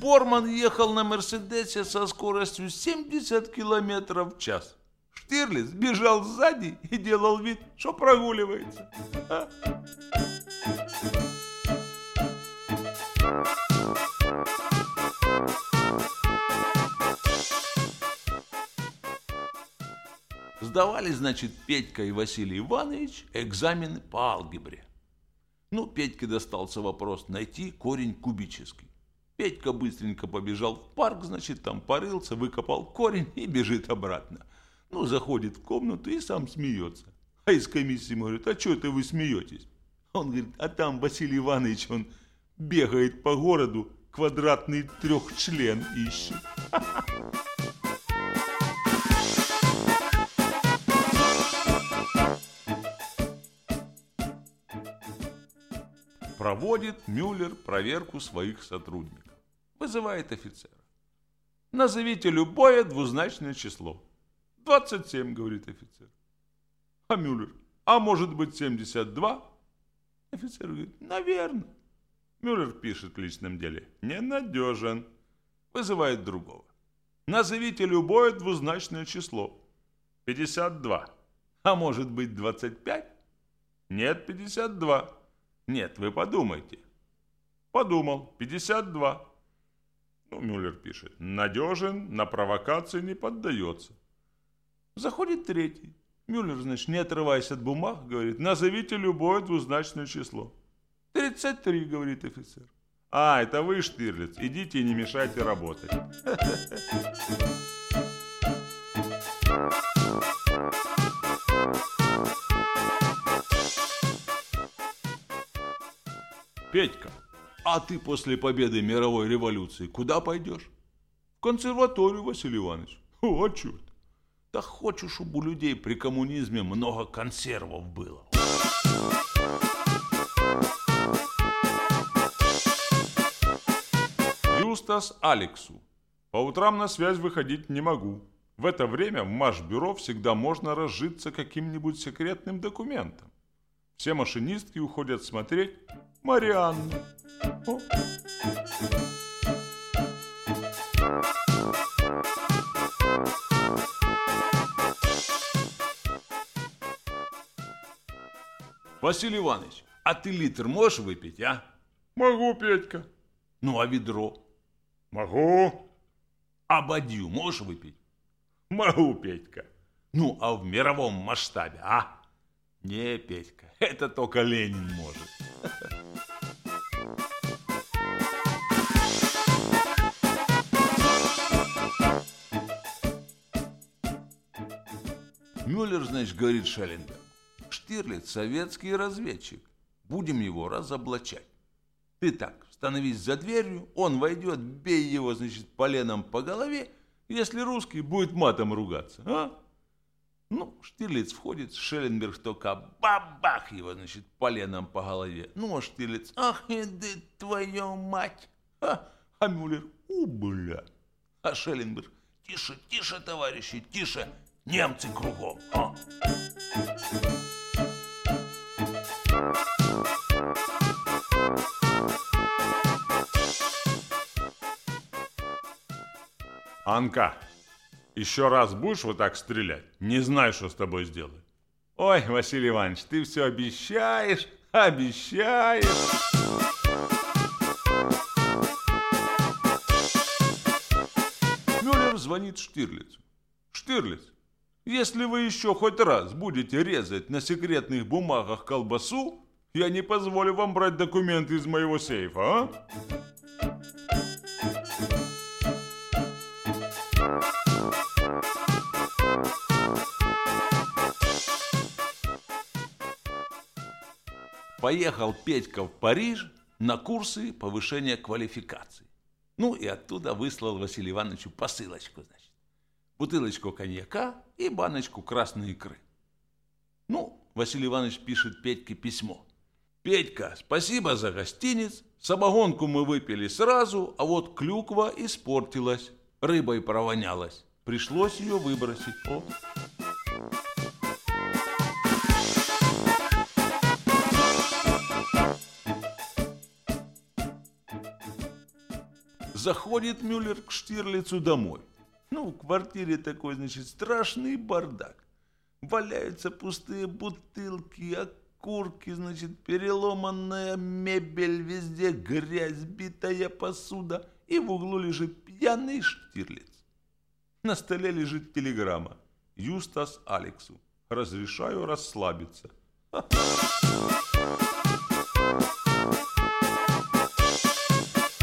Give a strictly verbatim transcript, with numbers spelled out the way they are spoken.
Борман ехал на Мерседесе со скоростью семьдесят километров в час. Штирлиц бежал сзади и делал вид, что прогуливается. А? Сдавали, значит, Петька и Василий Иванович экзамены по алгебре. Ну, Петьке достался вопрос найти корень кубический. Петька быстренько побежал в парк, значит, там порылся, выкопал корень и бежит обратно. Ну, заходит в комнату и сам смеется. А из комиссии говорит: а что это вы смеетесь? Он говорит: а там Василий Иванович, он бегает по городу, квадратный трехчлен ищет. Проводит Мюллер проверку своих сотрудников. Вызывает офицера. Назовите любое двузначное число. двадцать семь, говорит офицер. А Мюллер: а может быть семьдесят два? Офицер говорит: наверное. Мюллер пишет в личном деле: ненадежен. Вызывает другого. Назовите любое двузначное число. пятьдесят два. А может быть двадцать пять? Нет, пятьдесят два. Нет, вы подумайте. Подумал. пятьдесят два. Ну, Мюллер пишет: надежен, на провокации не поддается. Заходит третий. Мюллер, значит, не отрываясь от бумаг, говорит: назовите любое двузначное число. тридцать три, говорит офицер. А, это вы, Штирлиц, идите и не мешайте работать. Петька, а ты после победы мировой революции куда пойдешь? В консерваторию, Василий Иванович. О, черт. Да хочу, чтобы у людей при коммунизме много консервов было. Юстас Алексу. По утрам на связь выходить не могу. В это время в Машбюро всегда можно разжиться каким-нибудь секретным документом. Все машинистки уходят смотреть Марианну. О. Василий Иванович, а ты литр можешь выпить, а? Могу, Петька. Ну, а ведро? Могу. А бадью можешь выпить? Могу, Петька. Ну, а в мировом масштабе, а? Не, Петька, это только Ленин может. Мюллер, значит, говорит Шелленбергу: Штирлиц советский разведчик, будем его разоблачать. Ты так, становись за дверью, он войдет, бей его, значит, поленом по голове, если русский будет матом ругаться, а? Ну, Штирлиц входит, Шелленберг только бабах его, значит, поленом по голове. Ну, а Штирлиц: ах, иди, твою мать! А, а Мюллер: у, бля! А Шелленберг: тише, тише, товарищи, тише, немцы кругом, а? Анка, еще раз будешь вот так стрелять, не знаю, что с тобой сделаю. Ой, Василий Иванович, ты все обещаешь, обещаешь. Мюллер звонит Штирлицу. Штирлиц, если вы еще хоть раз будете резать на секретных бумагах колбасу, я не позволю вам брать документы из моего сейфа, а? Поехал Петька в Париж на курсы повышения квалификации. Ну и оттуда выслал Василию Ивановичу посылочку, значит. Бутылочку коньяка и баночку красной икры. Ну, Василий Иванович пишет Петьке письмо. Петька, спасибо за гостиниц. Самогонку мы выпили сразу, а вот клюква испортилась, рыбой провонялась. Пришлось ее выбросить. О. Заходит Мюллер к Штирлицу домой. Ну, в квартире такой, значит, страшный бардак. Валяются пустые бутылки, окурки, значит, переломанная мебель, везде грязь, битая посуда. И в углу лежит пьяный Штирлиц. На столе лежит телеграмма. Юстас Алексу. Разрешаю расслабиться. Ха-ха.